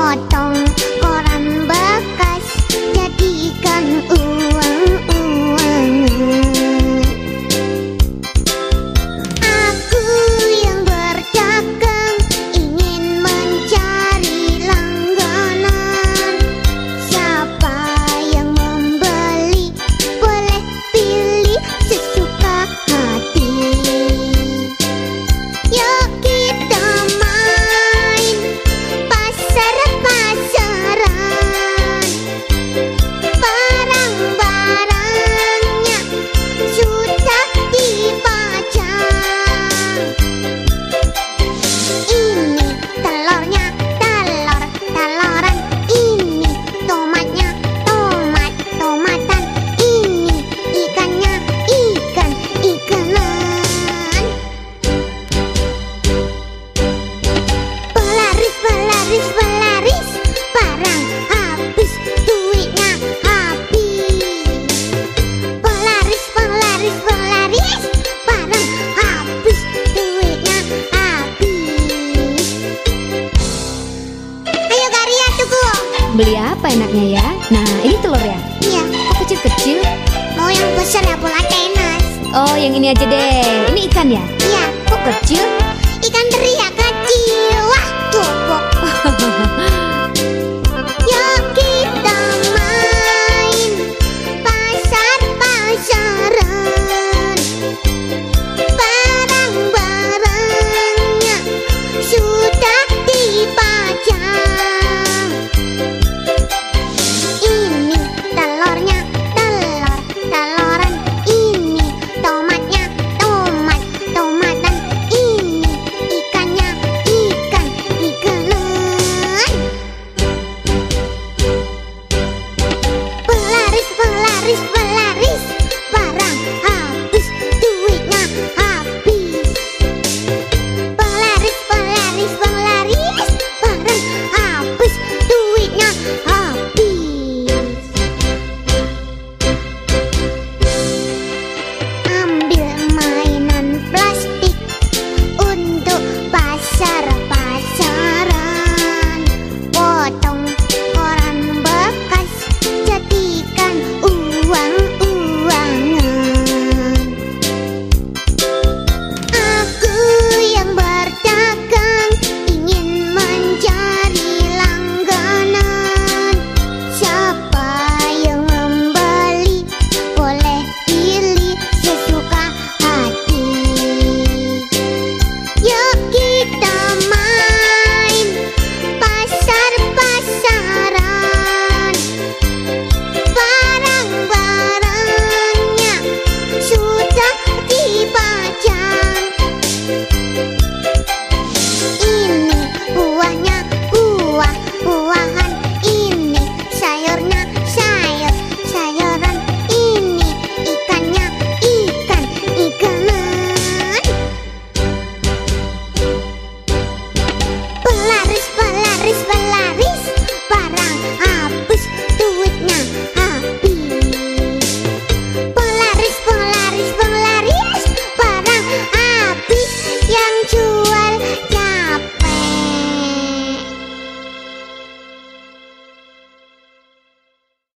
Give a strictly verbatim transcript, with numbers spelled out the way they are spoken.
potong koran bekas, jadikan uang-uang. Aku yang berdagang ingin mencari langganan. Siapa yang membeli boleh pilih sesuka hati. Yuk kita main pasar-pasaran, barang-barangnya sudah dipajang. Ini telurnya, telur teloran. Ini tomatnya, tomat tomatan. Ini ikannya, ikan ikanan. Pelaris, pelaris, pelaris, barang habis, duitnya habis. Pelaris, pelaris, pelaris, barang habis, duitnya habis. Ayo Karya, tunggu. Beli apa enaknya ya? Nah, ini telurnya. Iya, Kok kecil-kecil? mau yang besar ya bola tenis. Oh, yang ini aja deh. Ini ikan ya? Iya, Kok kecil? ikan teri ya kecil. Wah, dobok.